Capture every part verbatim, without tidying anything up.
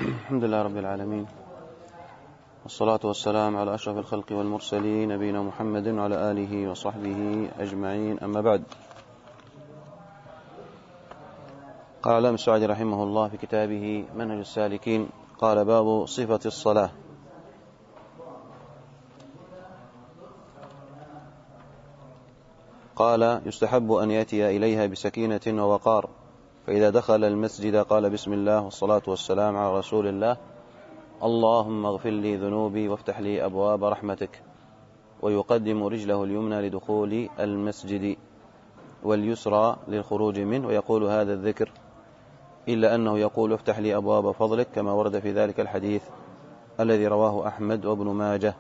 الحمد لله رب العالمين، والصلاة والسلام على أشرف الخلق والمرسلين نبينا محمد وعلى آله وصحبه أجمعين، أما بعد. قال العلامة السعدي رحمه الله في كتابه منهج السالكين، قال: باب صفة الصلاة. قال: يستحب أن يأتي إليها بسكينة ووقار، فإذا دخل المسجد قال: بسم الله والصلاة والسلام على رسول الله، اللهم اغفر لي ذنوبي وافتح لي أبواب رحمتك، ويقدم رجله اليمنى لدخول المسجد واليسرى للخروج منه، ويقول هذا الذكر، إلا أنه يقول: افتح لي أبواب فضلك، كما ورد في ذلك الحديث الذي رواه أحمد وابن ماجه.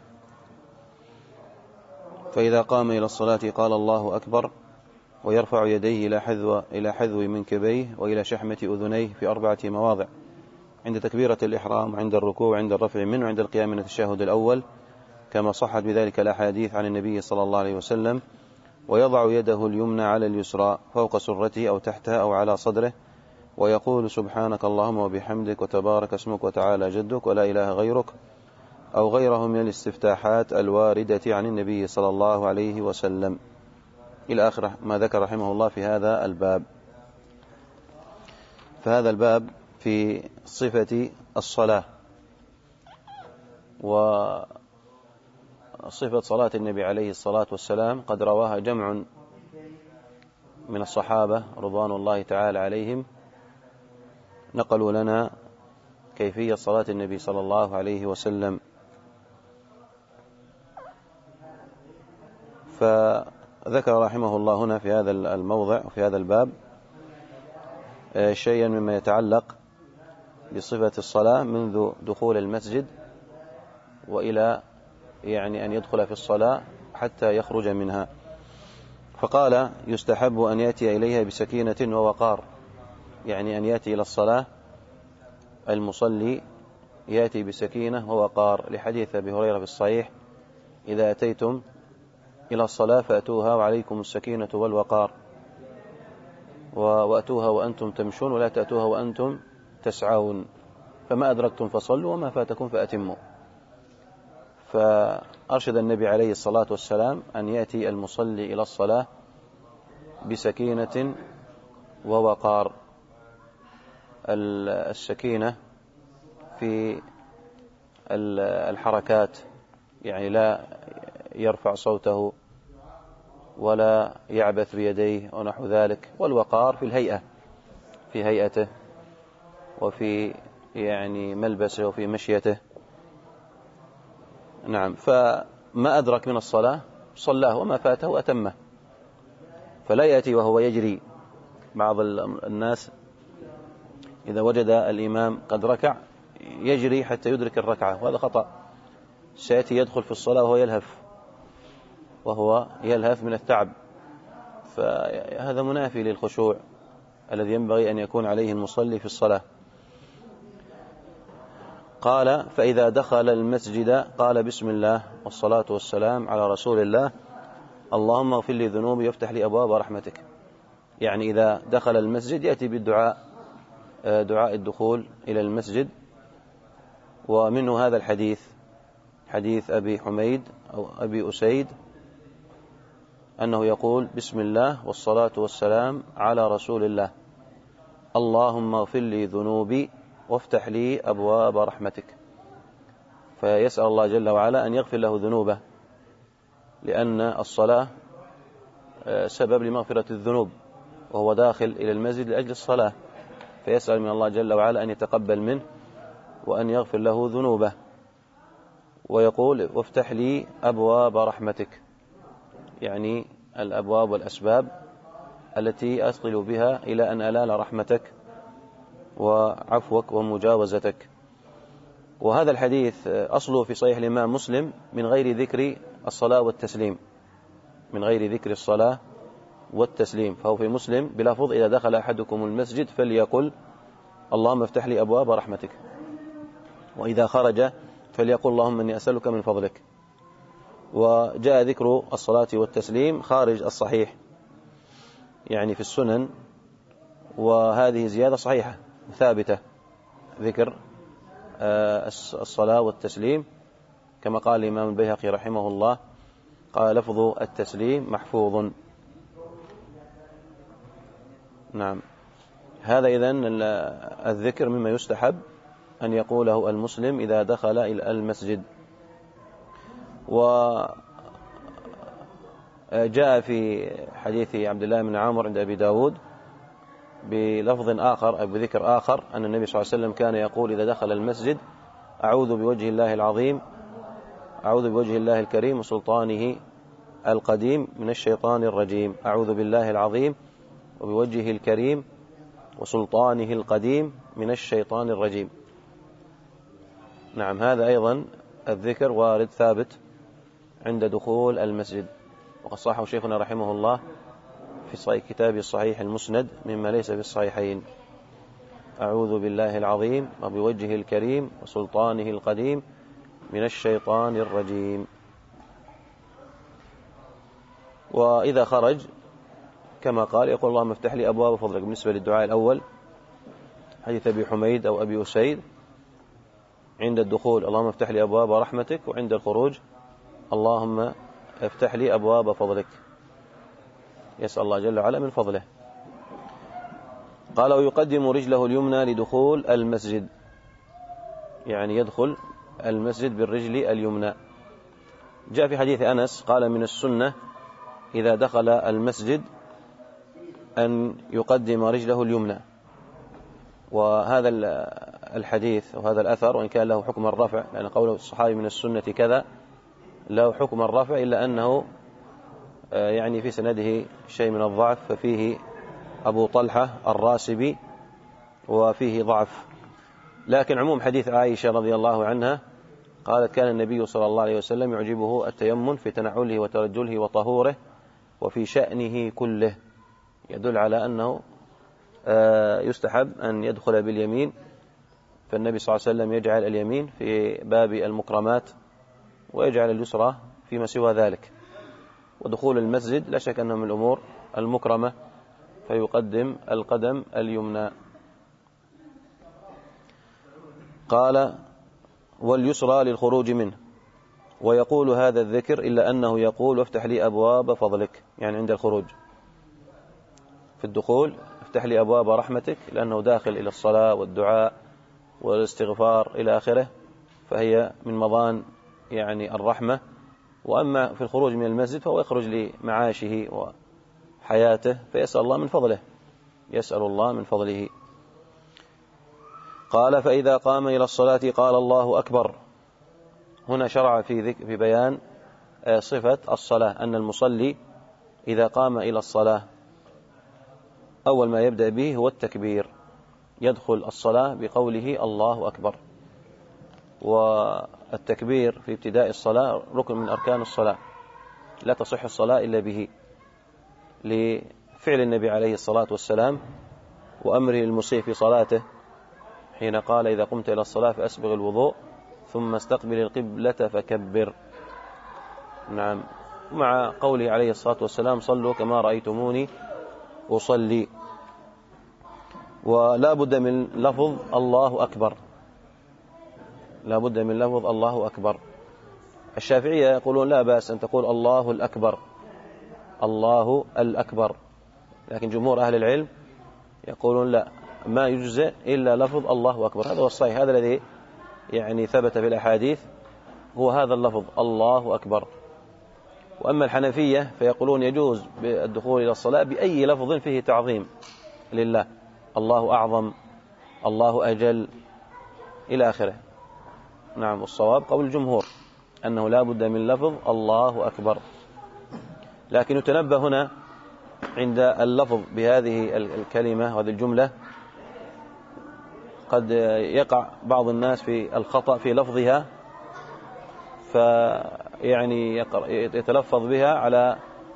فإذا قام إلى الصلاة قال: الله أكبر، ويرفع يديه إلى حذو إلى حذو منكبيه وإلى شحمة أذنيه في أربعة مواضع: عند تكبيرة الإحرام، وعند الركوع، وعند الرفع منه، وعند القيام من التشهد الأول، كما صحت بذلك الأحاديث عن النبي صلى الله عليه وسلم. ويضع يده اليمنى على اليسرى فوق سرته أو تحتها أو على صدره، ويقول: سبحانك اللهم وبحمدك، وتبارك اسمك، وتعالى جدك، ولا إله غيرك، أو غيره من الاستفتاحات الواردة عن النبي صلى الله عليه وسلم، إلى آخر ما ذكر رحمه الله في هذا الباب. فهذا الباب في صفة الصلاة، وصفة صلاة النبي عليه الصلاة والسلام قد رواها جمع من الصحابة رضوان الله تعالى عليهم، نقلوا لنا كيفية صلاة النبي صلى الله عليه وسلم. فذكر رحمه الله هنا في هذا الموضع وفي هذا الباب شيئا مما يتعلق بصفة الصلاة منذ دخول المسجد وإلى يعني أن يدخل في الصلاة حتى يخرج منها. فقال: يستحب أن يأتي إليها بسكينة ووقار، يعني أن يأتي إلى الصلاة المصلي يأتي بسكينة ووقار، لحديث أبي هريرة في الصحيح: إذا أتيتم إلى الصلاة فأتوها وعليكم السكينة والوقار، وأتوها وأنتم تمشون ولا تأتوها وأنتم تسعون، فما أدركتم فصلوا وما فاتكم فأتموا. فأرشد النبي عليه الصلاة والسلام أن يأتي المصلي إلى الصلاة بسكينة ووقار. السكينة في الحركات، يعني لا يرفع صوته ولا يعبث بيديه ونحو ذلك. والوقار في الهيئة، في هيئته وفي يعني ملبسه وفي مشيته. نعم. فما أدرك من الصلاة صلاه، وما فاته أتمه. فلا يأتي وهو يجري. بعض الناس إذا وجد الإمام قد ركع يجري حتى يدرك الركعة، وهذا خطأ. سيأتي يدخل في الصلاة وهو يلهف وهو يلهث من التعب، فهذا منافي للخشوع الذي ينبغي أن يكون عليه المصلي في الصلاة. قال: فإذا دخل المسجد قال: بسم الله والصلاة والسلام على رسول الله، اللهم اغفر لي ذنوبي وافتح لي أبواب رحمتك. يعني إذا دخل المسجد يأتي بالدعاء، دعاء الدخول إلى المسجد. ومنه هذا الحديث، حديث أبي حميد أو أبي أسيد، أنه يقول: بسم الله والصلاة والسلام على رسول الله، اللهم اغفر لي ذنوبي وافتح لي أبواب رحمتك. فيسأل الله جل وعلا أن يغفر له ذنوبه، لأن الصلاة سبب لمغفرة الذنوب، وهو داخل إلى المسجد لأجل الصلاة، فيسأل من الله جل وعلا أن يتقبل منه وأن يغفر له ذنوبه. ويقول: وافتح لي أبواب رحمتك، يعني الأبواب والأسباب التي أصل بها إلى أن أنال رحمتك وعفوك ومجاوزتك. وهذا الحديث أصله في صحيح الإمام مسلم من غير ذكر الصلاة والتسليم، من غير ذكر الصلاة والتسليم، فهو في مسلم بلفظ: إذا دخل أحدكم المسجد فليقل اللهم افتح لي أبواب رحمتك، وإذا خرج فليقل اللهم إني أسألك من فضلك. وجاء ذكر الصلاة والتسليم خارج الصحيح، يعني في السنن، وهذه زيادة صحيحة ثابتة، ذكر الصلاة والتسليم، كما قال الإمام البيهقي رحمه الله، قال لفظ التسليم محفوظ. نعم، هذا إذن الذكر مما يستحب أن يقوله المسلم إذا دخل إلى المسجد. وجاء في حديث عبد الله بن عمرو عند أبي داود بلفظ آخر أو بذكر آخر أن النبي صلى الله عليه وسلم كان يقول إذا دخل المسجد: أعوذ بوجه الله العظيم، أعوذ بوجه الله الكريم وسلطانه القديم من الشيطان الرجيم. أعوذ بالله العظيم وبوجهه الكريم وسلطانه القديم من الشيطان الرجيم. نعم، هذا أيضا الذكر وارد ثابت عند دخول المسجد، وقد صححه شيخنا رحمه الله في كتابه الصحيح المسند مما ليس في الصحيحين: أعوذ بالله العظيم وبوجهه الكريم وسلطانه القديم من الشيطان الرجيم. وإذا خرج كما قال يقول: اللهم افتح لي أبواب فضلك. بالنسبة للدعاء الأول حديث أبي حميد أو أبي أسيد، عند الدخول: اللهم افتح لي أبواب رحمتك، وعند الخروج: اللهم افتح لي أبواب فضلك، يسأل الله جل وعلا من فضله. قال: ويقدم رجله اليمنى لدخول المسجد، يعني يدخل المسجد بالرجل اليمنى. جاء في حديث أنس قال: من السنة إذا دخل المسجد أن يقدم رجله اليمنى. وهذا الحديث وهذا الأثر وإن كان له حكم الرفع، لأن قوله الصحابي من السنة كذا له حكم الرفع، إلا أنه يعني في سنده شيء من الضعف، ففيه أبو طلحة الراسبي وفيه ضعف. لكن عموم حديث عائشة رضي الله عنها قالت: كان النبي صلى الله عليه وسلم يعجبه التيمم في تنعله وترجله وطهوره وفي شأنه كله، يدل على أنه يستحب أن يدخل باليمين. فالنبي صلى الله عليه وسلم يجعل اليمين في باب المكرمات ويجعل اليسرى فيما سوى ذلك. ودخول المسجد لا شك أنه من الأمور المكرمة، فيقدم القدم اليمنى. قال: واليسرى للخروج منه. ويقول هذا الذكر إلا أنه يقول: وافتح لي أبواب فضلك، يعني عند الخروج. في الدخول: افتح لي أبواب رحمتك، لأنه داخل إلى الصلاة والدعاء والاستغفار إلى آخره، فهي من مضان يعني الرحمة. وأما في الخروج من المسجد فهو يخرج لمعاشه وحياته، فيسأل الله من فضله، يسأل الله من فضله. قال: فإذا قام إلى الصلاة قال: الله أكبر. هنا شرع في ذكر في بيان صفة الصلاة، أن المصلي إذا قام إلى الصلاة أول ما يبدأ به هو التكبير، يدخل الصلاة بقوله الله أكبر. والتكبير في ابتداء الصلاة ركن من أركان الصلاة، لا تصح الصلاة إلا به، لفعل النبي عليه الصلاة والسلام وأمره المسيء في صلاته حين قال: إذا قمت إلى الصلاة فأسبغ الوضوء ثم استقبل القبلة فكبر. نعم، مع قوله عليه الصلاة والسلام: صلوا كما رأيتموني أصلي. ولا بد من لفظ الله أكبر، لا بد من لفظ الله أكبر. الشافعية يقولون لا بأس أن تقول الله الأكبر، الله الأكبر، لكن جمهور أهل العلم يقولون لا، ما يجزئ إلا لفظ الله أكبر. هذا هو الصحيح، هذا الذي يعني ثبت في الأحاديث، هو هذا اللفظ الله أكبر. وأما الحنفية فيقولون يجوز بالدخول إلى الصلاة بأي لفظ فيه تعظيم لله، الله أعظم، الله أجل إلى آخره. نعم، والصواب قول الجمهور أنه لا بد من لفظ الله أكبر. لكن يتنبه هنا عند اللفظ بهذه الكلمة وهذه الجملة، قد يقع بعض الناس في الخطأ في لفظها، فيعني يتلفظ بها على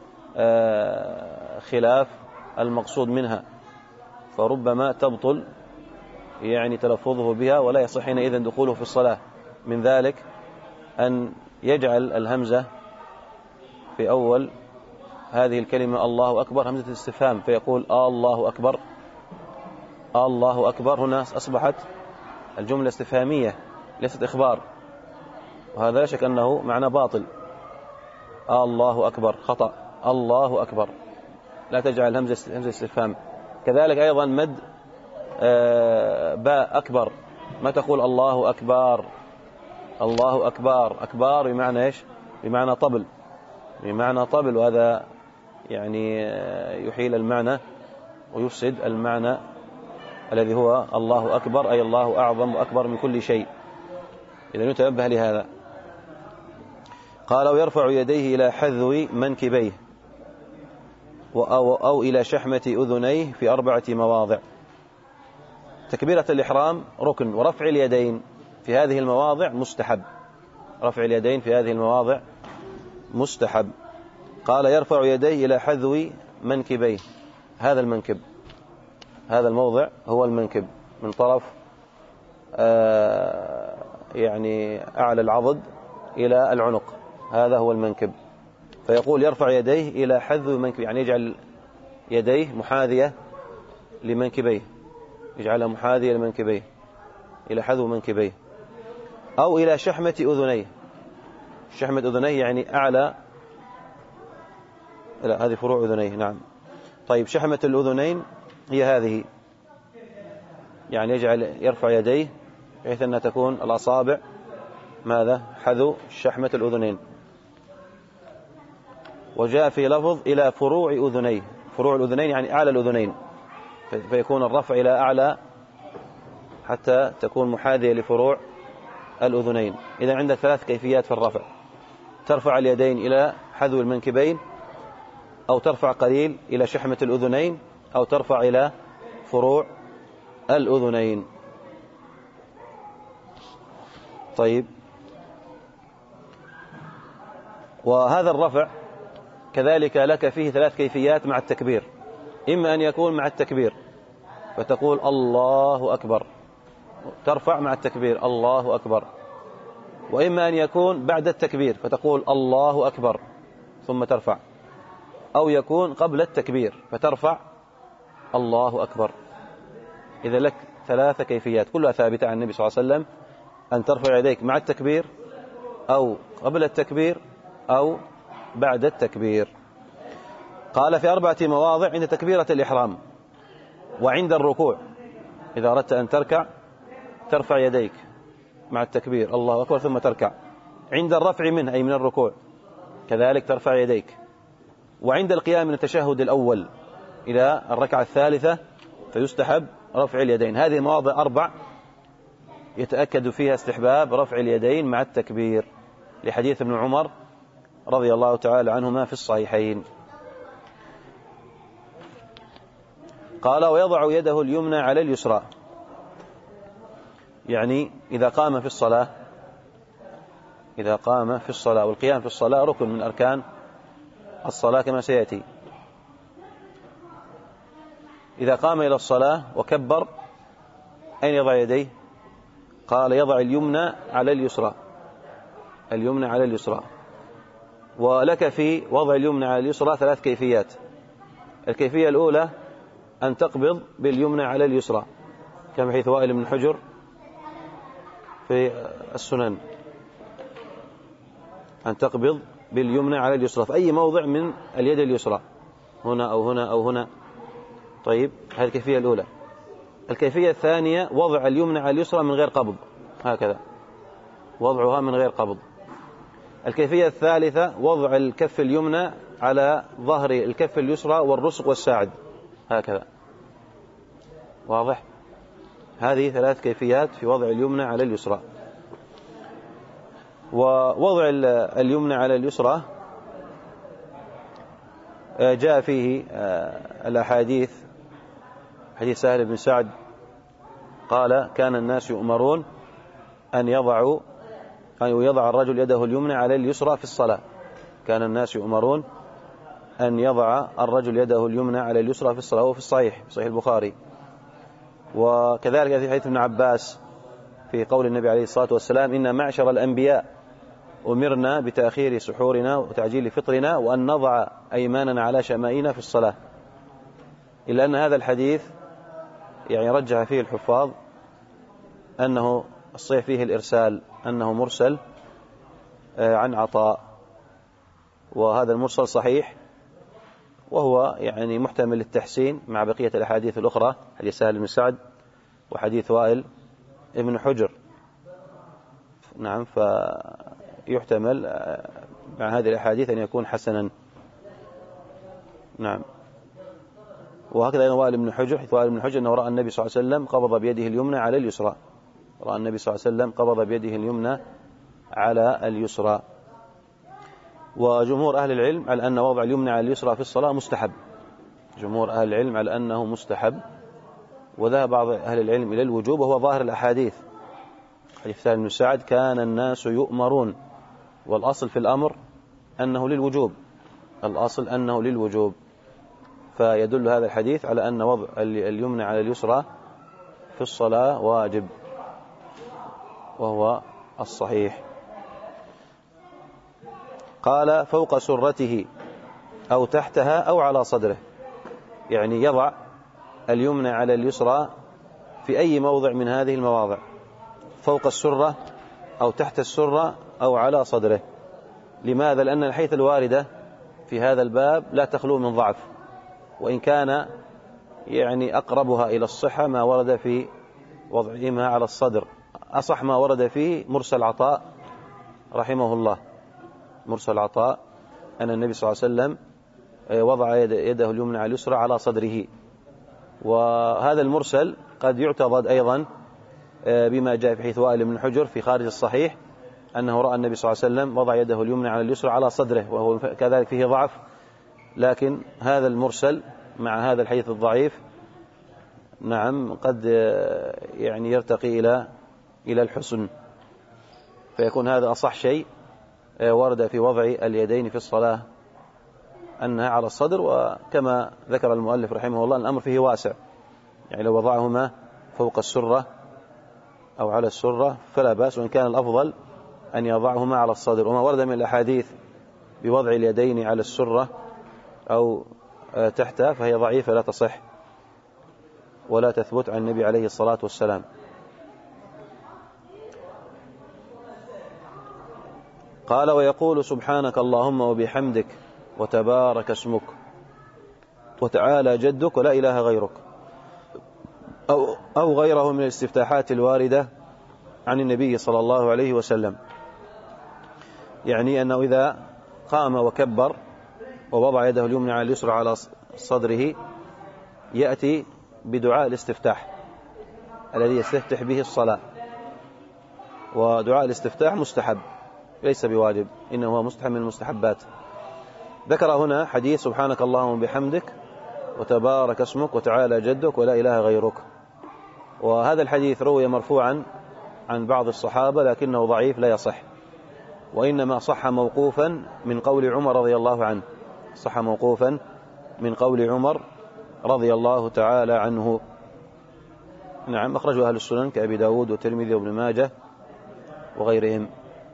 خلاف المقصود منها، فربما تبطل يعني تلفظه بها ولا يصح حينئذ دخوله في الصلاة. من ذلك أن يجعل الهمزة في أول هذه الكلمة الله أكبر همزة الاستفهام، فيقول آه الله أكبر، آه الله أكبر. هنا أصبحت الجملة استفهامية، ليست إخبار، وهذا لا شك أنه معنى باطل. الله أكبر خطأ، الله أكبر، لا تجعل همزة همزة استفهام. كذلك أيضا مد آه باء أكبر، ما تقول الله أكبر، الله أكبر، أكبر بمعنى إيش؟ بمعنى طبل، بمعنى طبل، وهذا يعني يحيل المعنى ويفسد المعنى الذي هو الله أكبر، أي الله أعظم وأكبر من كل شيء. إذا نتنبه لهذا. قال ويرفع يديه إلى حذو منكبيه أو, أو إلى شحمة أذنيه في أربعة مواضع. تكبيرة الإحرام ركن، ورفع اليدين في هذه المواضع مستحب، رفع اليدين في هذه المواضع مستحب. قال يرفع يديه إلى حذو منكبيه، هذا المنكب، هذا الموضع هو المنكب من طرف آه يعني أعلى العضد إلى العنق، هذا هو المنكب. فيقول يرفع يديه إلى حذو منكبيه، يعني يجعل يديه محاذية لمنكبيه، يجعلها محاذية لمنكبيه، إلى حذو منكبيه، أو إلى شحمة أذنيه. شحمة أذنيه يعني أعلى، لا هذه فروع أذنيه، نعم. طيب شحمة الأذنين هي هذه، يعني يجعل يرفع يديه بحيث أنها تكون الأصابع ماذا؟ حذو شحمة الأذنين. وجاء في لفظ إلى فروع أذنيه، فروع الأذنين يعني أعلى الأذنين، فيكون الرفع إلى أعلى حتى تكون محاذية لفروع الأذنين. إذا عندك ثلاث كيفيات في الرفع: ترفع اليدين إلى حذو المنكبين، أو ترفع قليل إلى شحمة الأذنين، أو ترفع إلى فروع الأذنين. طيب، وهذا الرفع كذلك لك فيه ثلاث كيفيات مع التكبير. إما أن يكون مع التكبير فتقول الله أكبر، ترفع مع التكبير الله أكبر، وإما أن يكون بعد التكبير فتقول الله أكبر ثم ترفع، أو يكون قبل التكبير فترفع الله أكبر. إذا لك ثلاث كيفيات كلها ثابتة عن النبي صلى الله عليه وسلم: أن ترفع يديك مع التكبير، أو قبل التكبير، أو بعد التكبير. قال في أربعة مواضع: عند تكبيرة الإحرام، وعند الركوع إذا أردت أن تركع ترفع يديك مع التكبير الله أكبر ثم تركع، عند الرفع منه أي من الركوع كذلك ترفع يديك، وعند القيام من التشهد الأول إلى الركعة الثالثة فيستحب رفع اليدين. هذه مواضع أربع يتأكد فيها استحباب رفع اليدين مع التكبير، لحديث ابن عمر رضي الله تعالى عنهما في الصحيحين. قال ويضع يده اليمنى على اليسرى، يعني إذا قام في الصلاة، إذا قام في الصلاة، والقيام في الصلاة ركن من أركان الصلاة كما سيأتي. إذا قام إلى الصلاة وكبر أين يضع يديه؟ قال يضع اليمنى على اليسرى، اليمنى على اليسرى. ولك في وضع اليمنى على اليسرى ثلاث كيفيات. الكيفية الأولى أن تقبض باليمنى على اليسرى كما حيث وائل بن حجر في السنن، أن تقبض باليمنى على اليسرى في أي موضع من اليد اليسرى، هنا أو هنا أو هنا. طيب، هذه الكيفية الأولى. الكيفية الثانية وضع اليمنى على اليسرى من غير قبض، هكذا وضعها من غير قبض. الكيفية الثالثة وضع الكف اليمنى على ظهر الكف اليسرى والرسغ والساعد، هكذا. واضح؟ هذه ثلاث كيفيات في وضع اليمنى على اليسرى. ووضع اليمنى على اليسرى جاء فيه الأحاديث، حديث سهل بن سعد قال كان الناس يؤمرون أن يضعوا أن يضع الرجل يده اليمنى على اليسرى في الصلاة، كان الناس يؤمرون أن يضع الرجل يده اليمنى على اليسرى في الصلاة، وفي الصحيح في صحيح البخاري. وكذلك في حديث ابن عباس في قول النبي عليه الصلاة والسلام: إن معشر الأنبياء أمرنا بتأخير سحورنا وتعجيل فطرنا وأن نضع أيماننا على شمائنا في الصلاة. إلا أن هذا الحديث يعني رجح فيه الحفاظ أنه الصحيح فيه الإرسال أنه مرسل عن عطاء، وهذا المرسل صحيح، وهو يعني محتمل للتحسين مع بقية الأحاديث الأخرى، حديث سهل بن سعد وحديث وائل ابن حجر. نعم، فيحتمل مع هذه الأحاديث أن يكون حسنا. نعم. وهكذا وائل بن حجر، حيث وائل بن حجر أنه رأى النبي صلى الله عليه وسلم قبض بيده اليمنى على اليسرى، رأى النبي صلى الله عليه وسلم قبض بيده اليمنى على اليسرى. وجمهور أهل العلم على أن وضع اليمنى على اليسرى في الصلاة مستحب، جمهور أهل العلم على أنه مستحب، وذهب بعض أهل العلم إلى الوجوب، وهو ظاهر الأحاديث. حديث سهل بن سعد كان الناس يؤمرون، والأصل في الأمر أنه للوجوب، الأصل أنه للوجوب، فيدل هذا الحديث على أن وضع اليمنى على اليسرى في الصلاة واجب، وهو الصحيح. قال فوق سرته أو تحتها أو على صدره، يعني يضع اليمنى على اليسرى في أي موضع من هذه المواضع، فوق السرة أو تحت السرة أو على صدره. لماذا؟ لأن الحديث الواردة في هذا الباب لا تخلو من ضعف، وإن كان يعني أقربها إلى الصحة ما ورد في وضعهما على الصدر. أصح ما ورد فيه مرسل عطاء رحمه الله، مرسل عطاء أن النبي صلى الله عليه وسلم وضع يده اليمنى على اليسرى على صدره. وهذا المرسل قد يعتضد أيضا بما جاء في حديث وائل بن حجر في خارج الصحيح أنه رأى النبي صلى الله عليه وسلم وضع يده اليمنى على اليسرى على صدره، وهو كذلك فيه ضعف، لكن هذا المرسل مع هذا الحديث الضعيف نعم قد يعني يرتقي إلى إلى الحسن، فيكون هذا أصح شيء ورد في وضع اليدين في الصلاة أنها على الصدر. وكما ذكر المؤلف رحمه الله الأمر فيه واسع، يعني لو وضعهما فوق السرة أو على السرة فلا بأس، وإن كان الأفضل أن يضعهما على الصدر. وما ورد من الأحاديث بوضع اليدين على السرة أو تحتها فهي ضعيفة لا تصح ولا تثبت عن النبي عليه الصلاة والسلام. قال ويقول سبحانك اللهم وبحمدك وتبارك اسمك وتعالى جدك ولا إله غيرك، أو, أو غيره من الاستفتاحات الواردة عن النبي صلى الله عليه وسلم. يعني أنه إذا قام وكبر ووضع يده اليمنى على اليسرى على صدره يأتي بدعاء الاستفتاح الذي يستفتح به الصلاة، ودعاء الاستفتاح مستحب ليس بواجب، إنه هو مستحب من المستحبات. ذكر هنا حديث سبحانك اللهم وبحمدك وتبارك اسمك وتعالى جدك ولا إله غيرك، وهذا الحديث روي مرفوعا عن بعض الصحابة لكنه ضعيف لا يصح، وإنما صح موقوفا من قول عمر رضي الله عنه، صح موقوفا من قول عمر رضي الله تعالى عنه. نعم، أخرجه أهل السنن كأبي داود والترمذي وابن ماجه وغيرهم.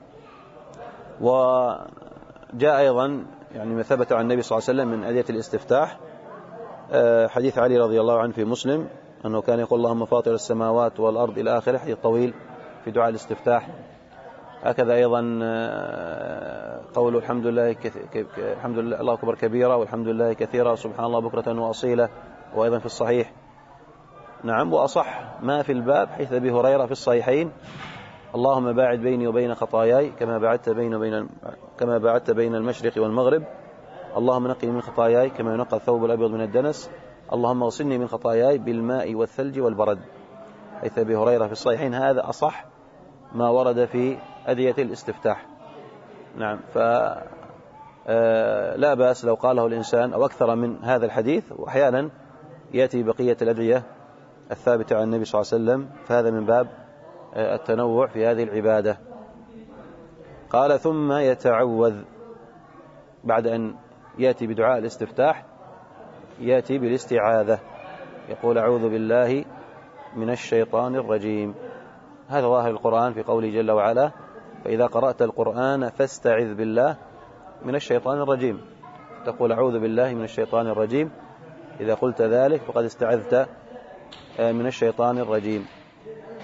وجاء أيضا يعني ما ثبت عن النبي صلى الله عليه وسلم من أدعية الاستفتاح حديث علي رضي الله عنه في مسلم أنه كان يقول اللهم فاطر السماوات والأرض إلى آخره، حديث طويل في دعاء الاستفتاح. هكذا أيضا قول الحمد لله الحمد لله الله أكبر كبيرا والحمد لله كثيرا وسبحان الله بكرة وأصيلا، وأيضا في الصحيح. نعم، وأصح ما في الباب حديث أبي هريرة في الصحيحين اللهم باعد بيني وبين خطاياي كما بعدت بين بين كما بعدت بين المشرق والمغرب، اللهم نقني من خطاياي كما ينقى الثوب الأبيض من الدنس، اللهم اغسلني من خطاياي بالماء والثلج والبرد، حيث أبي هريرة في الصحيحين. هذا أصح ما ورد في أدعية الاستفتاح. نعم، فلا بأس لو قاله الإنسان أو أكثر من هذا الحديث، وأحيانا يأتي بقية الأدعية الثابتة عن النبي صلى الله عليه وسلم، فهذا من باب التنوع في هذه العبادة. قال ثم يتعوذ، بعد أن يأتي بدعاء الاستفتاح يأتي بالاستعاذة، يقول أعوذ بالله من الشيطان الرجيم. هذا ظاهر القرآن في قوله جل وعلا فإذا قرأت القرآن فاستعذ بالله من الشيطان الرجيم، تقول أعوذ بالله من الشيطان الرجيم، إذا قلت ذلك فقد استعذت من الشيطان الرجيم.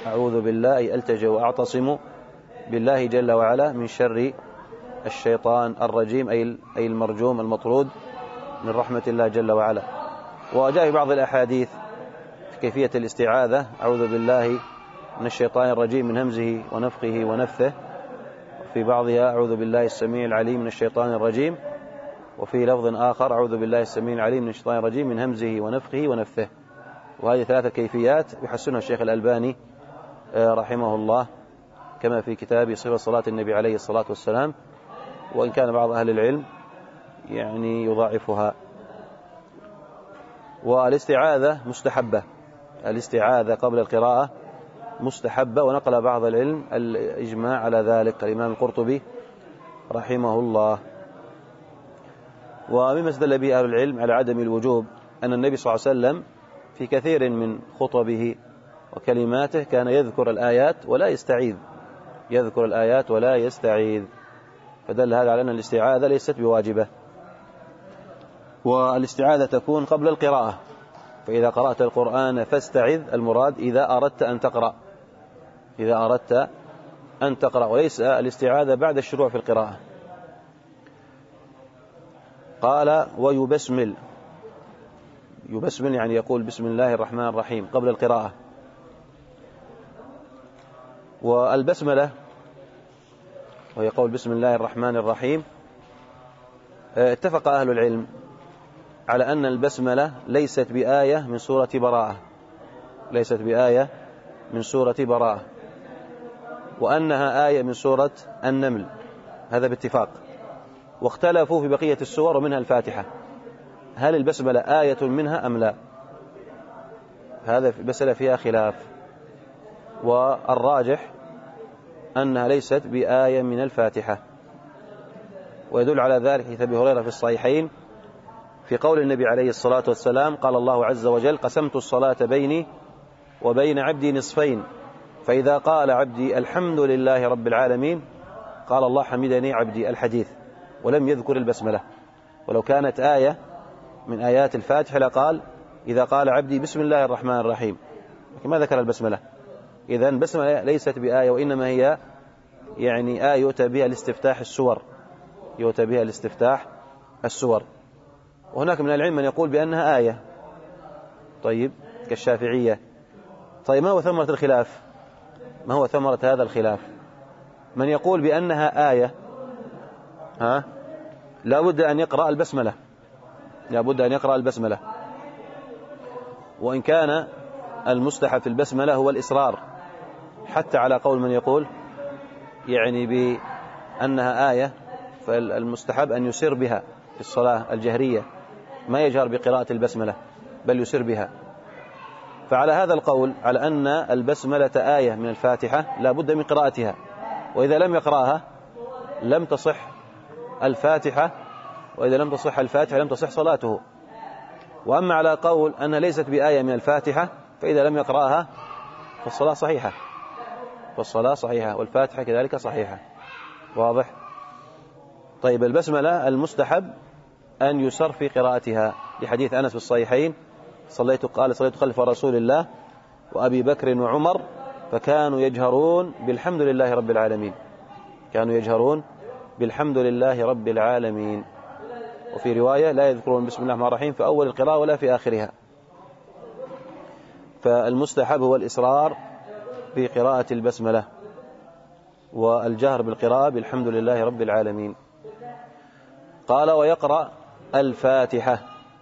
أعوذ بالله أي ألتجئ وأعتصم بالله جل وعلا من شر الشيطان الرجيم أي المرجوم المطرود من رحمة الله جل وعلا. وجاء في بعض الأحاديث في كيفية الاستعاذة: أعوذ بالله من الشيطان الرجيم من همزه ونفخه ونفثه. في بعضها: أعوذ بالله السميع العليم من الشيطان الرجيم. وفي لفظ آخر: أعوذ بالله السميع العليم من الشيطان الرجيم من همزه ونفخه ونفثه. وهذه ثلاثة كيفيات يحسنها الشيخ الألباني رحمه الله كما في كتاب صفة صلاة النبي عليه الصلاة والسلام، وإن كان بعض أهل العلم يعني يضاعفها. والاستعاذة مستحبة، الاستعاذة قبل القراءة مستحبة، ونقل بعض العلم الإجماع على ذلك الإمام القرطبي رحمه الله. ومما استدل به أهل العلم على عدم الوجوب أن النبي صلى الله عليه وسلم في كثير من خطبه وكلماته كان يذكر الآيات ولا يستعيذ، يذكر الآيات ولا يستعيذ، فدل هذا على أن الاستعاذة ليست بواجبة. والاستعاذة تكون قبل القراءة، فإذا قرأت القرآن فاستعذ، المراد إذا أردت أن تقرأ، إذا أردت أن تقرأ، وليس الاستعاذة بعد الشروع في القراءة. قال: ويبسمل، يبسمل يعني يقول بسم الله الرحمن الرحيم قبل القراءة. والبسملة ويقول بسم الله الرحمن الرحيم، اتفق أهل العلم على أن البسملة ليست بآية من سورة براءة، ليست بآية من سورة براءة، وأنها آية من سورة النمل، هذا باتفاق. واختلفوا في بقية السور ومنها الفاتحة، هل البسملة آية منها أم لا؟ هذا مسألة فيها خلاف، والراجح أنها ليست بآية من الفاتحة. ويدل على ذلك حديث أبي هريرة في الصحيحين في قول النبي عليه الصلاة والسلام: قال الله عز وجل: قسمت الصلاة بيني وبين عبدي نصفين، فإذا قال عبدي الحمد لله رب العالمين قال الله حمدني عبدي، الحديث، ولم يذكر البسملة. ولو كانت آية من آيات الفاتحة لقال: إذا قال عبدي بسم الله الرحمن الرحيم، لكن ما ذكر البسملة. إذن البسملة ليست بآية، وإنما هي يعني آية يؤتى بها لاستفتاح السور، يؤتى بها لاستفتاح السور. وهناك من العلم من يقول بأنها آية، طيب، كالشافعية. طيب، ما هو ثمرة الخلاف؟ ما هو ثمرة هذا الخلاف؟ من يقول بأنها آية ها لا بد أن يقرأ البسملة، لا بد أن يقرأ البسملة، وإن كان المستحب في البسملة هو الإصرار، حتى على قول من يقول يعني بأنها آية، فالمستحب أن يسر بها في الصلاة الجهرية، ما يجهر بقراءة البسملة بل يسر بها. فعلى هذا القول، على أن البسملة آية من الفاتحة، لا بد من قراءتها، وإذا لم يقرأها لم تصح الفاتحة، وإذا لم تصح الفاتحة لم تصح صلاته. وأما على قول أنها ليست بآية من الفاتحة، فإذا لم يقرأها فالصلاة صحيحة، فالصلاة صحيحة، والفاتحة كذلك صحيحة. واضح؟ طيب، البسملة المستحب أن يسر في قراءتها، لحديث أنس في الصحيحين: صليت قال صليت خلف رسول الله وأبي بكر وعمر فكانوا يجهرون بالحمد لله رب العالمين، كانوا يجهرون بالحمد لله رب العالمين. وفي رواية: لا يذكرون بسم الله الرحمن الرحيم في أول القراءة ولا في آخرها. فالمستحب هو الإصرار في قراءة البسملة والجهر بالقراءة بالحمد لله رب العالمين. قال: ويقرأ الفاتحة،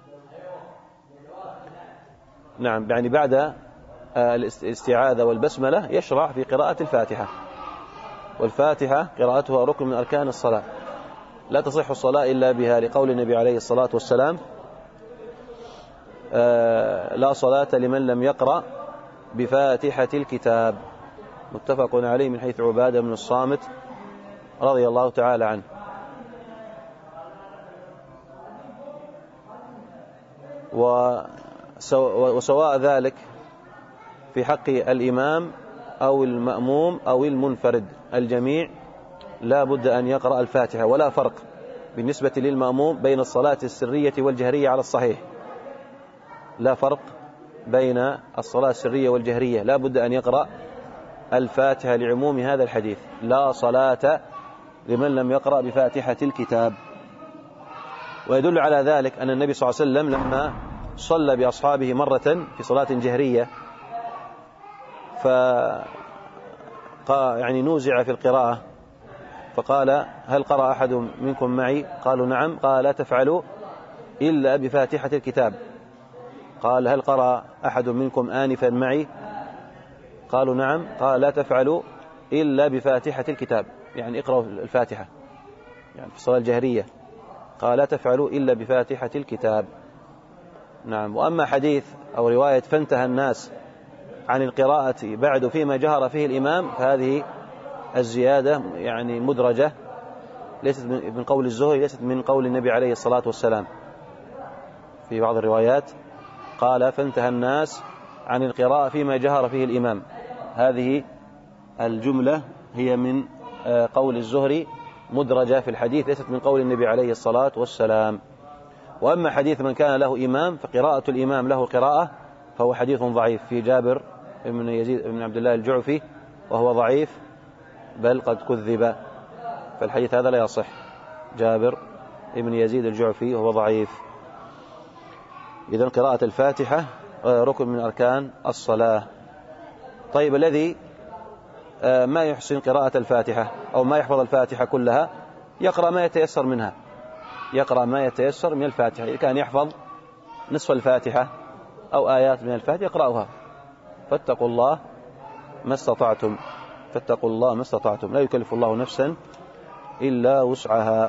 نعم، يعني بعد الاستعاذة والبسملة يشرع في قراءة الفاتحة، والفاتحة قراءتها ركن من أركان الصلاة، لا تصح الصلاة إلا بها، لقول النبي عليه الصلاة والسلام: لا صلاة لمن لم يقرأ بفاتحة الكتاب، متفق عليه من حيث عبادة بن الصامت رضي الله تعالى عنه. وسواء ذلك في حق الإمام أو المأموم أو المنفرد، الجميع لا بد أن يقرأ الفاتحة، ولا فرق بالنسبة للمأموم بين الصلاة السرية والجهرية على الصحيح، لا فرق بين الصلاة السرية والجهرية، لا بد أن يقرأ الفاتحة لعموم هذا الحديث: لا صلاة لمن لم يقرأ بفاتحة الكتاب. ويدل على ذلك أن النبي صلى الله عليه وسلم لما صلى بأصحابه مرة في صلاة جهرية ف يعني نوزع في القراءة، فقال: هل قرأ أحد منكم معي؟ قالوا: نعم. قال: لا تفعلوا إلا بفاتحة الكتاب. قال: هل قرأ أحد منكم آنفا معي؟ قالوا: نعم. قال: لا تفعلوا إلا بفاتحة الكتاب، يعني اقرأوا الفاتحة، يعني في الصلاة الجهرية. قال: لا تفعلوا إلا بفاتحة الكتاب. نعم. وأما حديث أو رواية فانتهى الناس عن القراءة بعد فيما جهر فيه الإمام، فهذه الزيادة يعني مدرجة، ليست من قول الزهري، ليست من قول النبي عليه الصلاة والسلام. في بعض الروايات قال: فانتهى الناس عن القراءة فيما جهر فيه الإمام. هذه الجملة هي من قول الزهري مدرجة في الحديث، ليست من قول النبي عليه الصلاة والسلام. وأما حديث من كان له إمام فقراءة الإمام له قراءة، فهو حديث ضعيف في جابر بن يزيد بن عبد الله الجعفي، وهو ضعيف بل قد كذب، فالحديث هذا لا يصح. جابر بن يزيد الجعفي وهو ضعيف. إذن قراءة الفاتحة ركن من أركان الصلاة. طيب، الذي ما يحسن قراءة الفاتحة أو ما يحفظ الفاتحة كلها يقرأ ما يتيسر منها، يقرأ ما يتيسر من الفاتحة. إذا كان يحفظ نصف الفاتحة أو آيات من الفاتحة يقرأها. فاتقوا الله ما استطعتم، فاتقوا الله ما استطعتم، لا يكلف الله نفسا إلا وسعها.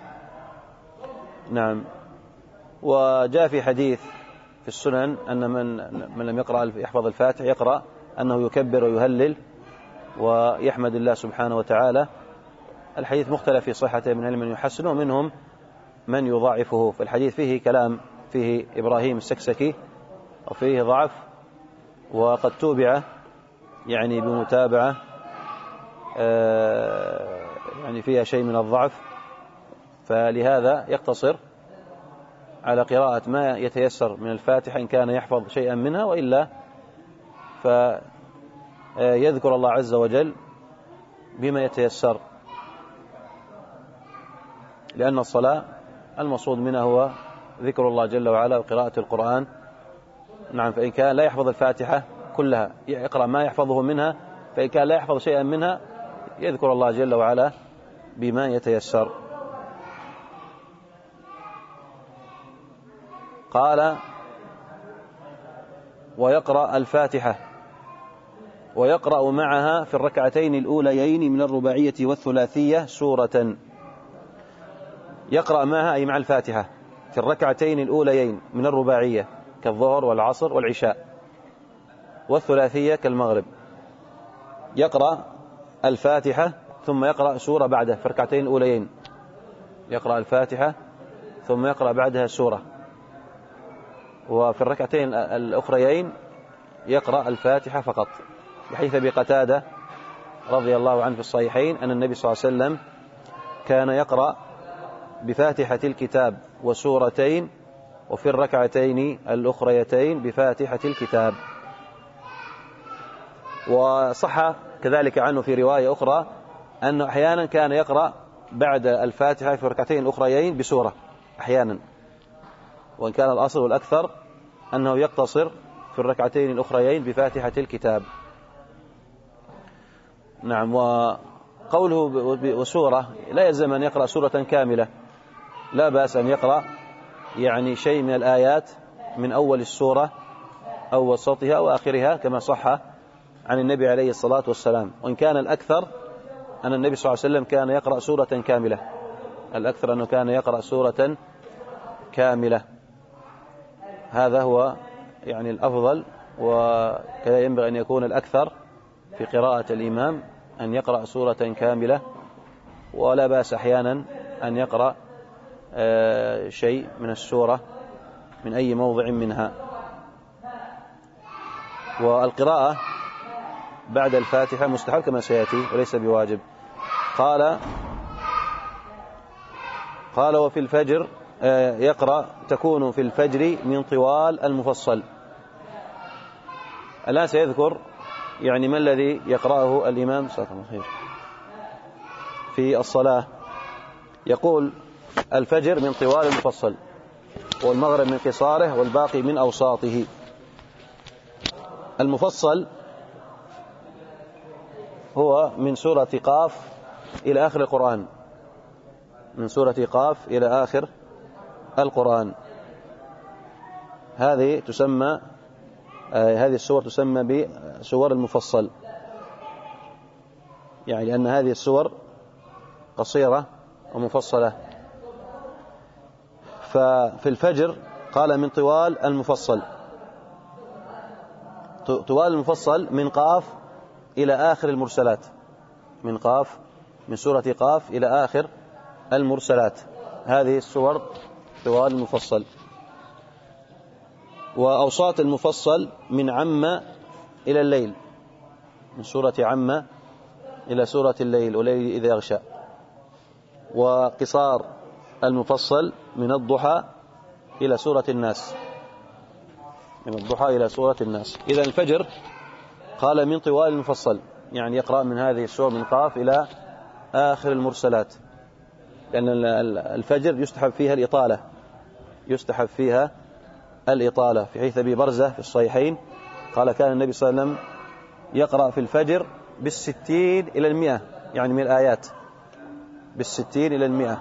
نعم. وجاء في حديث في السنن أن من من لم يقرأ يحفظ الفاتحة يقرأ أنه يكبر ويهلل ويحمد الله سبحانه وتعالى. الحديث مختلف في صحته، من من يحسنه ومنهم من يضاعفه. فالحديث فيه كلام، فيه إبراهيم السكسكي وفيه ضعف، وقد توبع يعني بمتابعة يعني فيها شيء من الضعف، فلهذا يقتصر على قراءة ما يتيسر من الفاتحة إن كان يحفظ شيئا منها، وإلا فيذكر الله عز وجل بما يتيسر، لأن الصلاة المقصود منها هو ذكر الله جل وعلا وقراءة القرآن. نعم. فإن كان لا يحفظ الفاتحة كلها يقرأ ما يحفظه منها، فإن كان لا يحفظ شيئا منها يذكر الله جل وعلا بما يتيسر. قال: ويقرأ الفاتحة ويقرأ معها في الركعتين الأوليين من الرباعية والثلاثية سورة. يقرأ معها أي مع الفاتحة في الركعتين الأوليين من الرباعية كالظهر والعصر والعشاء، والثلاثية كالمغرب. يقرأ الفاتحة ثم يقرأ سورة بعده في الركعتين الأوليين، يقرأ الفاتحة ثم يقرأ بعدها سورة. وفي الركعتين الأخريين يقرأ الفاتحة فقط، بحيث بقتادة رضي الله عنه في الصحيحين أن النبي صلى الله عليه وسلم كان يقرأ بفاتحة الكتاب وسورتين، وفي الركعتين الأخريتين بفاتحة الكتاب. وصح كذلك عنه في رواية أخرى أنه أحيانا كان يقرأ بعد الفاتحة في الركعتين الأخريين بسورة أحيانا، وإن كان الأصل والأكثر أنه يقتصر في الركعتين الأخريين بفاتحة الكتاب. نعم. وقوله وسورة لا يلزم أن يقرأ سورة كاملة، لا بأس أن يقرأ يعني شيء من الآيات من أول السورة أو وسطها أو آخرها كما صح عن النبي عليه الصلاة والسلام. وإن كان الأكثر أن النبي صلى الله عليه وسلم كان يقرأ سورة كاملة، الأكثر أنه كان يقرأ سورة كاملة، هذا هو يعني الأفضل. وكذا ينبغي أن يكون الأكثر في قراءة الإمام أن يقرأ سورة كاملة، ولا بأس أحيانا أن يقرأ شيء من السورة من أي موضع منها. والقراءة بعد الفاتحة مستحب كما سيأتي وليس بواجب. قال قال وفي الفجر يقرأ تكون في الفجر من طوال المفصل. الآن سيذكر يعني ما الذي يقرأه الإمام صلى الله عليه وسلم في الصلاة؟ يقول الفجر من طوال المفصل، والمغرب من قصاره، والباقي من أوساطه. المفصل هو من سورة قاف إلى آخر القرآن، من سورة قاف إلى آخر القرآن. هذه تسمى آه هذه السور تسمى بسور المفصل، يعني لأن هذه السور قصيرة ومفصلة. ففي الفجر قال من طوال المفصل، طوال المفصل من قاف إلى آخر المرسلات، من قاف من سورة قاف إلى آخر المرسلات. هذه السور طوال المفصل. وأوساط المفصل من عم إلى الليل، من سورة عم إلى سورة الليل والليل إذا يغشى. وقصار المفصل من الضحى إلى سورة الناس، من الضحى إلى سورة الناس. إذا الفجر قال من طوال المفصل، يعني يقرأ من هذه السور من قاف إلى آخر المرسلات، لأن الفجر يستحب فيها الإطالة، يستحب فيها الإطالة. في حديث أبي برزة في الصحيحين قال كان النبي صلى الله عليه وسلم يقرأ في الفجر بالستين إلى المئة، يعني من الآيات بالستين إلى المئة،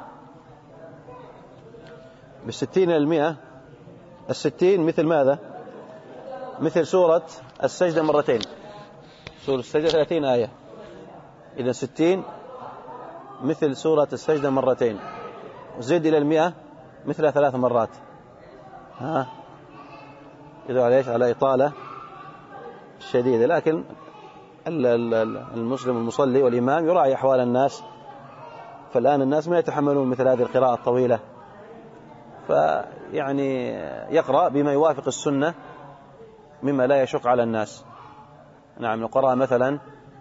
بالستين إلى المئة. الستين مثل ماذا؟ مثل سورة السجدة مرتين، سورة السجدة ثلاثين آية، إذا ستين مثل سورة السجدة مرتين، زد إلى المئة مثل ثلاث مرات. ها يدل على إيش؟ على إطالة شديدة. لكن المسلم المصلي والإمام يراعي أحوال الناس، فالآن الناس ما يتحملون مثل هذه القراءة الطويلة، فيعني يقرأ بما يوافق السنة مما لا يشق على الناس. نعم، لو قرأ مثلا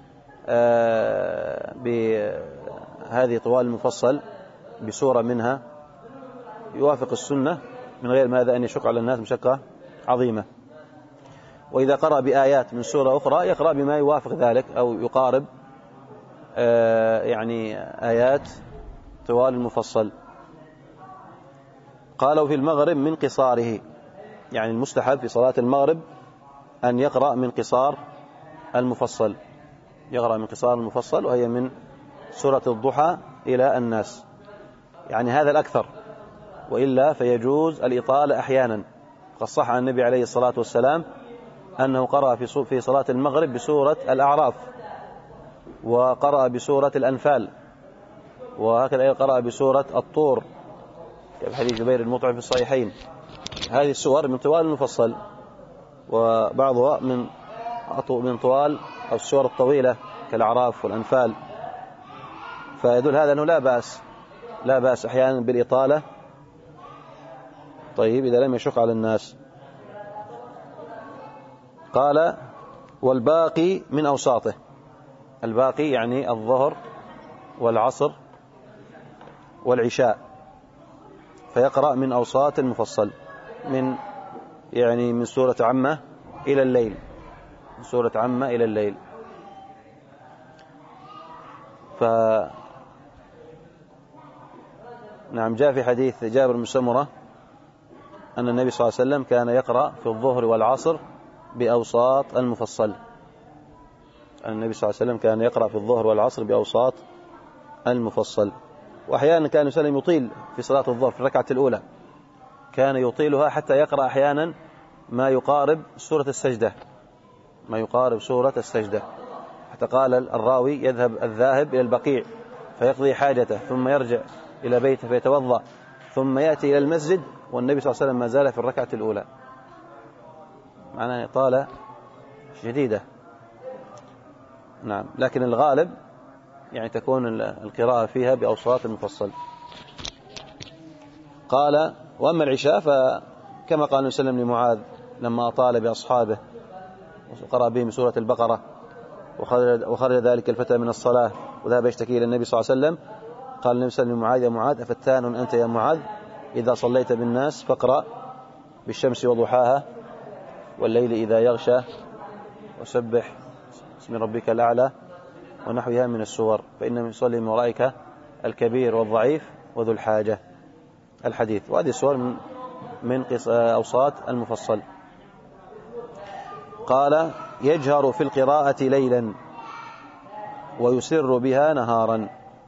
بهذه طوال المفصل بسورة منها يوافق السنة من غير ماذا أن يشق على الناس مشقة عظيمة. وإذا قرأ بآيات من سورة أخرى يقرأ بما يوافق ذلك أو يقارب يعني آيات طوال المفصل. قالوا في المغرب من قصاره، يعني المستحب في صلاة المغرب أن يقرأ من قصار المفصل، يقرأ من قصار المفصل، وهي من سورة الضحى إلى الناس، يعني هذا الأكثر، وإلا فيجوز الإطالة أحيانا. قد صح عن النبي عليه الصلاة والسلام أنه قرأ في صلاة المغرب بسورة الأعراف، وقرأ بسورة الأنفال، وهكذا قرأ بسورة الطور في حديث جبير المطعم في الصحيحين. هذه السور من طوال المفصل، وبعضها من من طوال أو السور الطويلة كالأعراف والأنفال. فيدل هذا أنه لا بأس لا بأس أحيانا بالإطالة، طيب إذا لم يشق على الناس. قال والباقي من أوساطه، الباقي يعني الظهر والعصر والعشاء، فيقرأ من أوساط المفصل، من يعني من سورة عمة إلى الليل، من سورة عمة إلى الليل. ف نعم، جاء في حديث جابر بن سمرة أن النبي صلى الله عليه وسلم كان يقرأ في الظهر والعصر بأوساط المفصل، أن النبي صلى الله عليه وسلم كان يقرأ في الظهر والعصر بأوساط المفصل. وأحيانا كان يسلم يطيل في صلاة الظهر في الركعة الأولى، كان يطيلها حتى يقرأ أحيانا ما يقارب سورة السجدة، ما يقارب سورة السجدة، حتى قال الراوي يذهب الذاهب إلى البقيع فيقضي حاجته ثم يرجع إلى بيته فيتوضأ ثم يأتي إلى المسجد والنبي صلى الله عليه وسلم ما زال في الركعة الأولى، معناه إطالة شديدة. نعم، لكن الغالب يعني تكون القراءة فيها بأوساط المفصل. قال وأما العشاء فكما قال النبي صلى الله عليه وسلم لمعاذ لما أطال بأصحابه وقرأ بهم سورة البقرة وخرج ذلك الفتى من الصلاة وذهب يشتكي إلى النبي صلى الله عليه وسلم، قال النبي صلى الله عليه وسلم لمعاذ يا معاذ أفتان أنت يا معاذ إذا صليت بالناس فاقرأ بالشمس وضحاها والليل إذا يغشى وسبح اسم ربك الأعلى ونحوها من السور، فإن يصلي من ورائك الكبير والضعيف وذو الحاجة، الحديث. وهذه السور من من أوساط المفصل. قال يجهر في القراءة ليلا ويسر بها نهارا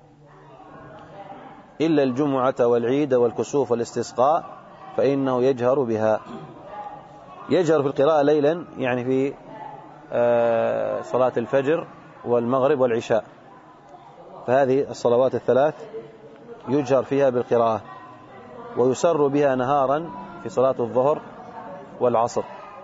إلا الجمعة والعيد والكسوف والاستسقاء فإنه يجهر بها. يجهر في القراءة ليلا يعني في صلاة الفجر والمغرب والعشاء، فهذه الصلوات الثلاث يجهر فيها بالقراءة، ويسر بها نهارا في صلاة الظهر والعصر.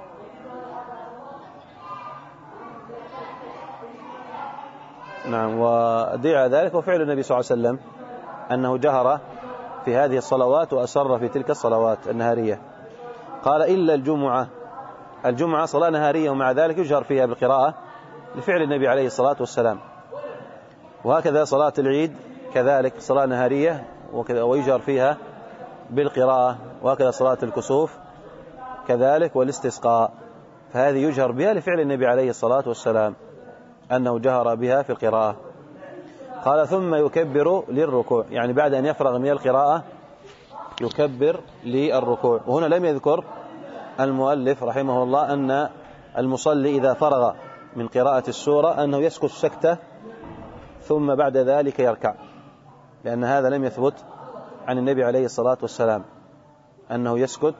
نعم. ودعا ذلك وفعل النبي صلى الله عليه وسلم أنه جهر في هذه الصلوات وأسر في تلك الصلوات النهارية. قال إلا الجمعة، الجمعة صلاة نهارية ومع ذلك يجهر فيها بالقراءة لفعل النبي عليه الصلاة والسلام. وهكذا صلاة العيد كذلك صلاة نهارية ويجهر فيها بالقراءة، وهكذا صلاة الكسوف كذلك والاستسقاء، فهذه يجهر بها لفعل النبي عليه الصلاة والسلام أنه جهر بها في القراءة. قال ثم يكبر للركوع، يعني بعد أن يفرغ من القراءة يكبر للركوع. وهنا لم يذكر المؤلف رحمه الله أن المصلي إذا فرغ من قراءة السورة أنه يسكت سكتة ثم بعد ذلك يركع، لأن هذا لم يثبت عن النبي عليه الصلاة والسلام أنه يسكت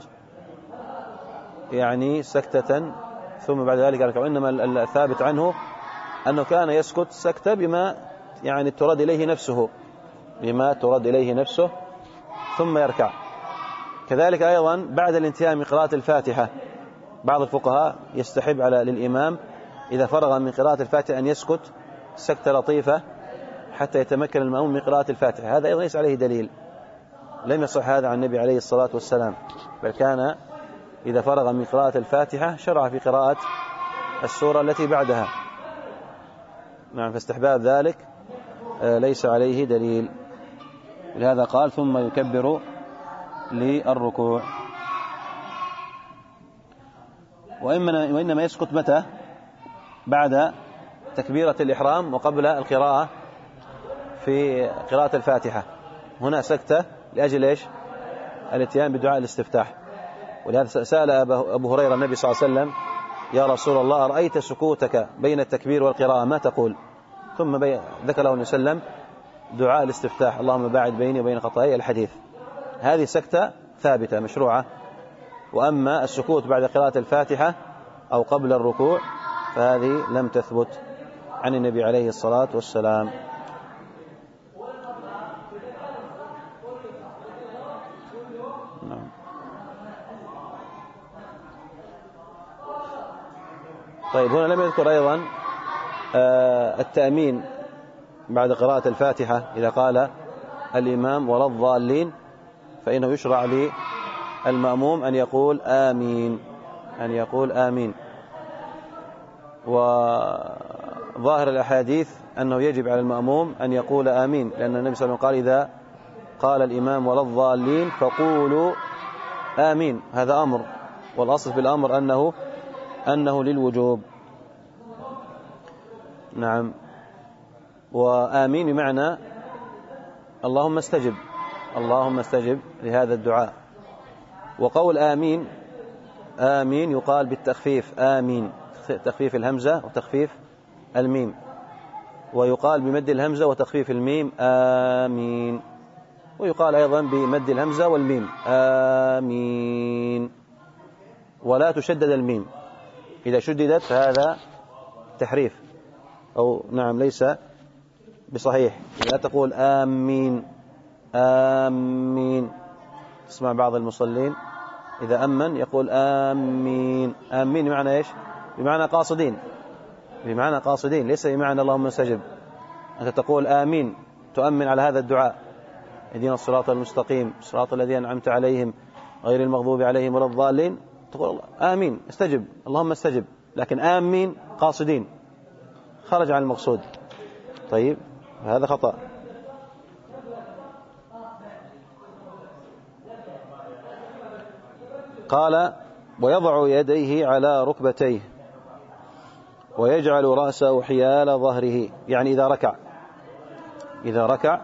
يعني سكتة ثم بعد ذلك يركع، وإنما الثابت عنه أنه كان يسكت سكتة بما يعني ترد إليه نفسه بما ترد إليه نفسه ثم يركع. كذلك أيضا بعد الانتهاء من قراءة الفاتحة بعض الفقهاء يستحب على للإمام إذا فرغ من قراءة الفاتحة أن يسكت سكتة لطيفة حتى يتمكن المأموم من قراءة الفاتحة. هذا أيضا ليس عليه دليل، لم يصح هذا عن النبي عليه الصلاة والسلام، بل كان إذا فرغ من قراءة الفاتحة شرع في قراءة السورة التي بعدها. نعم. فاستحباب ذلك ليس عليه دليل، لهذا قال ثم يكبر للركوع. وإنما يسكت متى؟ بعد تكبيرة الإحرام وقبل القراءة في قراءة الفاتحة، هنا سكتة لأجل إيش؟ الاتيان بدعاء الاستفتاح. ولهذا سأل أبو هريرة النبي صلى الله عليه وسلم يا رسول الله أرأيت سكوتك بين التكبير والقراءة ما تقول؟ ثم ذكر له النبي صلى الله عليه وسلم دعاء الاستفتاح اللهم باعد بيني وبين خطاياي الحديث. هذه سكتة ثابتة مشروعة. وأما السكوت بعد قراءة الفاتحة أو قبل الركوع فهذه لم تثبت عن النبي عليه الصلاة والسلام. نعم. طيب هنا لم يذكر أيضا التأمين بعد قراءة الفاتحة إذا قال الإمام ولا الضالين، فإنه يشرع للمأموم أن يقول آمين أن يقول آمين. وظاهر الأحاديث أنه يجب على المأموم أن يقول آمين، لأن النبي صلى الله عليه وسلم قال إذا قال الإمام ولا الضالين فقولوا آمين، هذا أمر، والأصل في الأمر أنه أنه للوجوب. نعم. وآمين بمعنى اللهم استجب اللهم استجب لهذا الدعاء. وقول آمين آمين يقال بالتخفيف آمين، تخفيف الهمزة وتخفيف الميم، ويقال بمد الهمزة وتخفيف الميم آمين، ويقال أيضا بمد الهمزة والميم آمين، ولا تشدد الميم، إذا شددت فهذا تحريف أو نعم ليس بصحيح. لا تقول آمين آمين. تسمع بعض المصلين إذا أمن يقول آمين آمين بمعنى إيش؟ بمعنى قاصدين بمعنى قاصدين ليس بمعنى اللهم استجب. أنت تقول آمين تؤمن على هذا الدعاء اهدنا الصراط المستقيم صراط الذين أنعمت عليهم غير المغضوب عليهم ولا الضالين، تقول آمين استجب اللهم استجب، لكن آمين قاصدين خرج عن المقصود. طيب هذا خطأ. قال ويضع يديه على ركبتيه ويجعل رأسه حيال ظهره، يعني إذا ركع إذا ركع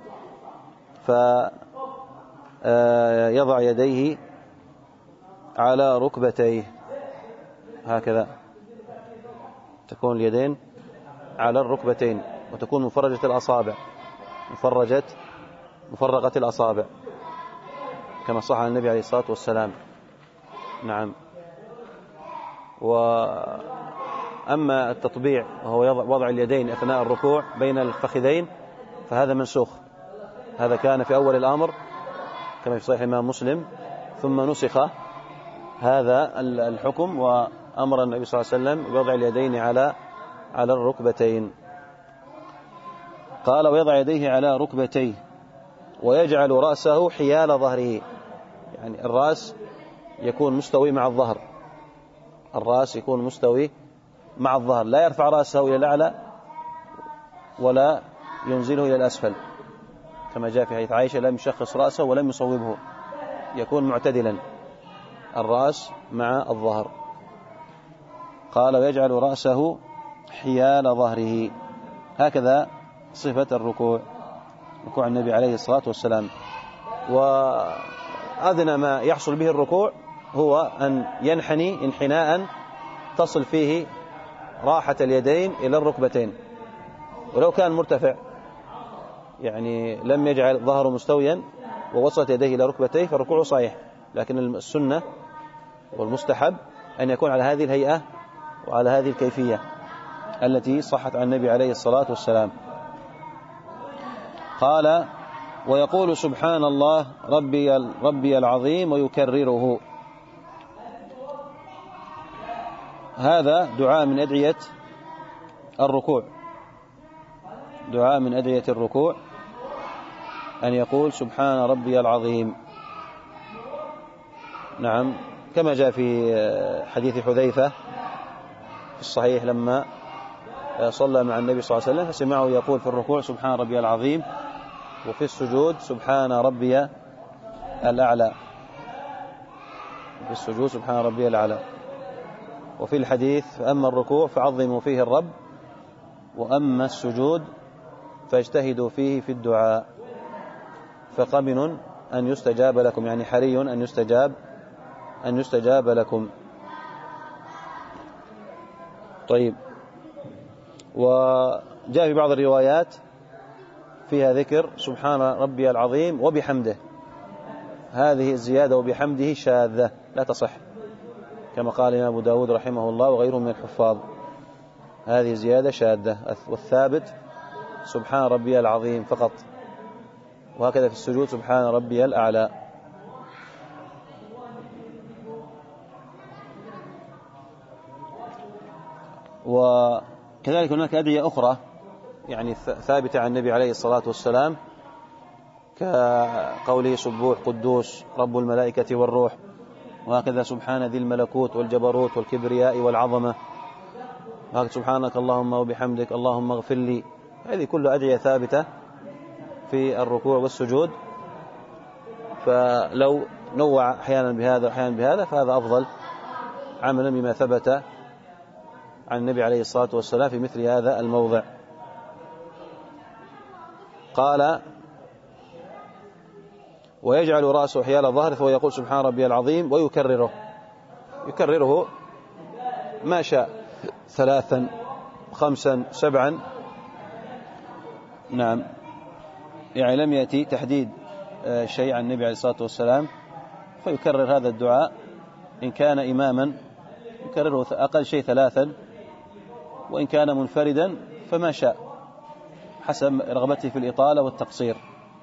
فيضع يديه على ركبتيه هكذا، تكون اليدين على الركبتين، وتكون مفرجة الأصابع مفرجة مفرقة الأصابع كما صح عن النبي عليه الصلاة والسلام. نعم. وأما التطبيع وهو وضع اليدين أثناء الركوع بين الفخذين فهذا منسوخ، هذا كان في أول الأمر كما في صحيح الإمام مسلم، ثم نسخ هذا الحكم وأمر النبي صلى الله عليه وسلم بوضع اليدين على على الركبتين. قال ويضع يديه على ركبتيه ويجعل رأسه حيال ظهره، يعني الرأس يكون مستوي مع الظهر، الرأس يكون مستوي مع الظهر، لا يرفع رأسه إلى الأعلى ولا ينزله إلى الأسفل كما جاء في حديث عائشة لم يشخص رأسه ولم يصوبه، يكون معتدلا الرأس مع الظهر. قال ويجعل رأسه حيال ظهره، هكذا صفة الركوع، ركوع النبي عليه الصلاة والسلام. وأدنى ما يحصل به الركوع هو أن ينحني انحناء تصل فيه راحة اليدين إلى الركبتين، ولو كان مرتفع يعني لم يجعل ظهره مستويا ووصلت يديه إلى ركبتيه فالركوع صحيح، لكن السنة والمستحب أن يكون على هذه الهيئة وعلى هذه الكيفية التي صحت عن النبي عليه الصلاة والسلام. قال ويقول سبحان الله ربي ربي العظيم ويكرره، هذا دعاء من أدعية الركوع، دعاء من أدعية الركوع أن يقول سبحان ربي العظيم. نعم، كما جاء في حديث حذيفة في الصحيح لما صلى مع النبي صلى الله عليه وسلم فسمعه يقول في الركوع سبحان ربي العظيم، وفي السجود سبحان ربي الأعلى، في السجود سبحان ربي الأعلى. وفي الحديث فأما الركوع فعظموا فيه الرب، وأما السجود فاجتهدوا فيه في الدعاء، فقمن أن يستجاب لكم، يعني حري أن يستجاب أن يستجاب لكم. طيب، وجاء في بعض الروايات فيها ذكر سبحان ربي العظيم وبحمده، هذه الزيادة وبحمده شاذة لا تصح، كما قال الإمام أبو داود رحمه الله وغيره من الحفاظ، هذه زيادة شاذة، والثابت سبحان ربي العظيم فقط، وهكذا في السجود سبحان ربي الأعلى. وكذلك هناك أدعية أخرى يعني ثابتة عن النبي عليه الصلاة والسلام، كقوله سبوح قدوس رب الملائكة والروح، وهكذا سبحان ذي الملكوت والجبروت والكبرياء والعظمة، وهكذا سبحانك اللهم وبحمدك اللهم اغفر لي. هذه كلها أدعية ثابتة في الركوع والسجود، فلو نوع أحيانا بهذا وأحيانا بهذا فهذا أفضل عملا بما ثبت عن النبي عليه الصلاة والسلام في مثل هذا الموضع. قال ويجعل رأسه حيال ظهره فهو يقول سبحان ربي العظيم ويكرره، يكرره ما شاء ثلاثا خمسا سبعا. نعم، يعني لم يأتي تحديد شيء عن النبي عليه الصلاة والسلام، فيكرر هذا الدعاء إن كان إماما يكرره أقل شيء ثلاثا، وإن كان منفردا فما شاء حسب رغبته في الإطالة والتقصير.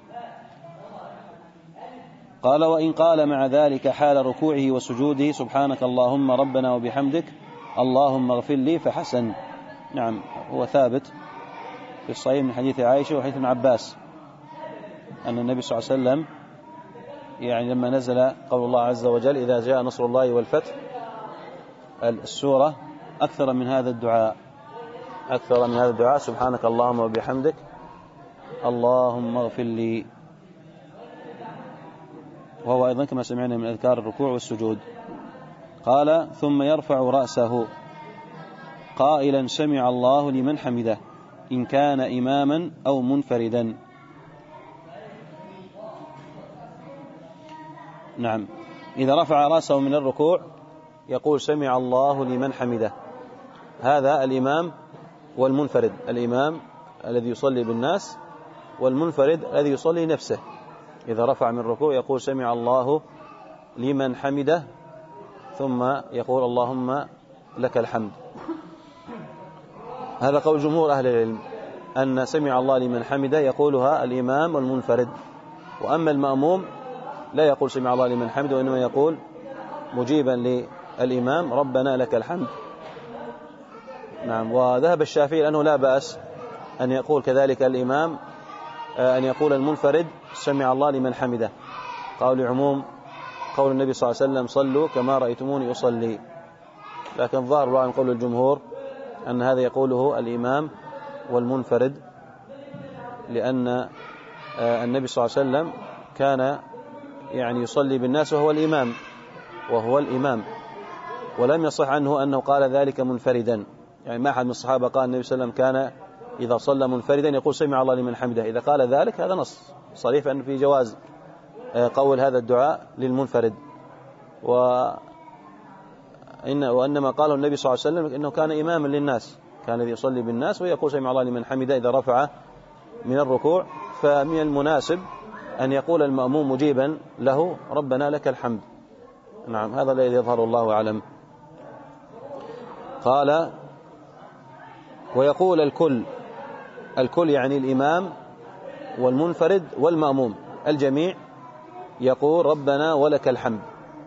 قال وإن قال مع ذلك حال ركوعه وسجوده سبحانك اللهم ربنا وبحمدك اللهم اغفر لي فحسن. نعم، هو ثابت في الصحيح من حديث عائشة وحديث ابن عباس أن النبي صلى الله عليه وسلم يعني لما نزل قول الله عز وجل إذا جاء نصر الله والفتح السورة أكثر من هذا الدعاء، أكثر من هذا الدعاء سبحانك اللهم وبحمدك اللهم اغفر لي، وهو أيضا كما سمعنا من أذكار الركوع والسجود. قال ثم يرفع رأسه، قائلا سمع الله لمن حمده إن كان إماما أو منفردا. نعم، إذا رفع رأسه من الركوع يقول سمع الله لمن حمده، هذا الإمام والمنفرد، الإمام الذي يصلي بالناس والمنفرد الذي يصلي نفسه. إذا رفع من الركوع يقول سمع الله لمن حمده ثم يقول اللهم لك الحمد. هذا قول جمهور أهل العلم أن سمع الله لمن حمده يقولها الإمام والمنفرد، وأما المأموم لا يقول سمع الله لمن حمده، وإنما يقول مجيبا للإمام ربنا لك الحمد. نعم، وذهب الشافعي أنه لا بأس أن يقول كذلك الإمام، أن يقول المنفرد سمع الله لمن حمده، قول عموم قول النبي صلى الله عليه وسلم صلوا كما رأيتموني أصلي. لكن ظاهر عن قول الجمهور أن هذا يقوله الإمام والمنفرد، لأن النبي صلى الله عليه وسلم كان يعني يصلي بالناس وهو الإمام وهو الإمام ولم يصح عنه أنه قال ذلك منفردا. يعني ما أحد من الصحابة قال النبي صلى الله عليه وسلم كان إذا صلى منفردا يقول سمع الله لمن حمده. إذا قال ذلك هذا نص صريح أن في جواز قول هذا الدعاء للمنفرد، وإن وإنما قاله النبي صلى الله عليه وسلم إنه كان إماما للناس، كان الذي يصلي بالناس ويقول سمع الله لمن حمده إذا رفع من الركوع. فمن المناسب أن يقول المأموم مجيبا له ربنا لك الحمد. نعم، هذا الذي يظهر الله أعلم. قال ويقول الكل، الكل يعني الإمام والمنفرد والمأموم، الجميع يقول ربنا ولك الحمد.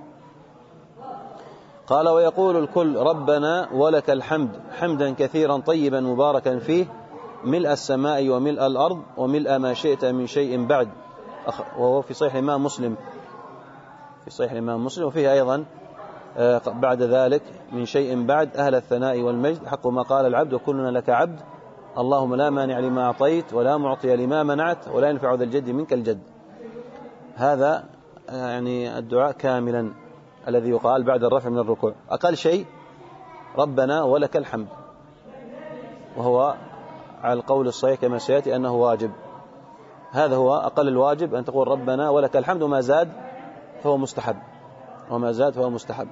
قال ويقول الكل ربنا ولك الحمد حمدا كثيرا طيبا مباركا فيه ملء السماء وملء الأرض وملء ما شئت من شيء بعد، وهو في صحيح الإمام مسلم، في صحيح الإمام مسلم. وفيه أيضا بعد ذلك من شيء بعد أهل الثناء والمجد حق ما قال العبد وكلنا لك عبد اللهم لا مانع لما أعطيت ولا معطي لما منعت ولا ينفع ذا الجد منك الجد. هذا يعني الدعاء كاملا الذي يقال بعد الرفع من الركوع. أقل شيء ربنا ولك الحمد، وهو على القول الصحيح كما سيأتي أنه واجب. هذا هو أقل الواجب أن تقول ربنا ولك الحمد، وما زاد فهو مستحب، وما زاد فهو مستحب.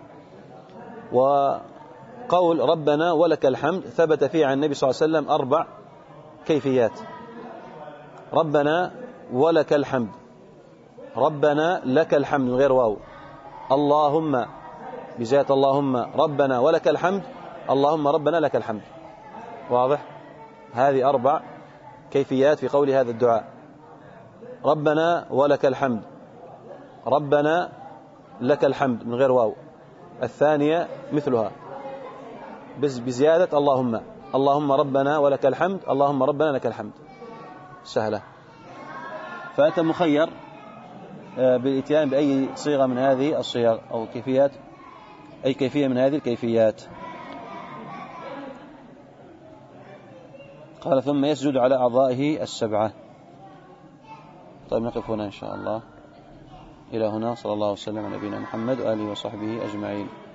وقول ربنا ولك الحمد ثبت فيه عن النبي صلى الله عليه وسلم أربع كيفيات: ربنا ولك الحمد، ربنا لك الحمد من غير واو، اللهم بزيادة اللهم، ربنا ولك الحمد، اللهم ربنا لك الحمد. واضح؟ هذه أربع كيفيات في قول هذا الدعاء: ربنا ولك الحمد، ربنا لك الحمد من غير واو، الثانية مثلها بس بزيادة اللهم، اللهم ربنا ولك الحمد، اللهم ربنا لك الحمد. سهلة. فأنت مخير بالإتيان بأي صيغة من هذه الصيغ أو كيفيات، أي كيفية من هذه الكيفيات. قال ثم يسجد على أعضائه السبعة. طيب نقف هنا إن شاء الله. إلى هنا، صلى الله وسلم على نبينا محمد وآله وصحبه أجمعين.